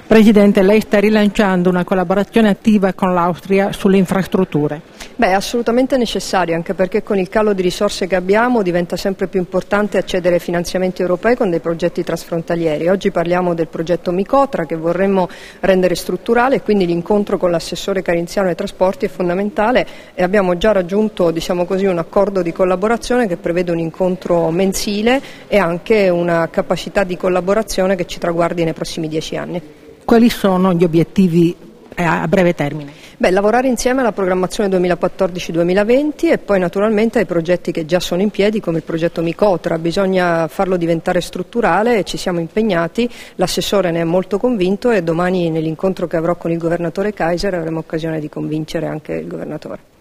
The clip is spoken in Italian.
Presidente, lei sta rilanciando una collaborazione attiva con l'Austria sulle infrastrutture. Beh, è assolutamente necessario, anche perché con il calo di risorse che abbiamo diventa sempre più importante accedere ai finanziamenti europei con dei progetti trasfrontalieri. Oggi parliamo del progetto Micotra che vorremmo rendere strutturale, quindi l'incontro con l'assessore Carinziano ai trasporti è fondamentale e abbiamo già raggiunto, diciamo così, un accordo di collaborazione che prevede un incontro mensile e anche una capacità di collaborazione che ci traguardi nei prossimi 10 anni. Quali sono gli obiettivi a breve termine? Beh, lavorare insieme alla programmazione 2014-2020 e poi naturalmente ai progetti che già sono in piedi come il progetto Micotra. Bisogna farlo diventare strutturale e ci siamo impegnati, l'assessore ne è molto convinto e domani nell'incontro che avrò con il governatore Kaiser avremo occasione di convincere anche il governatore.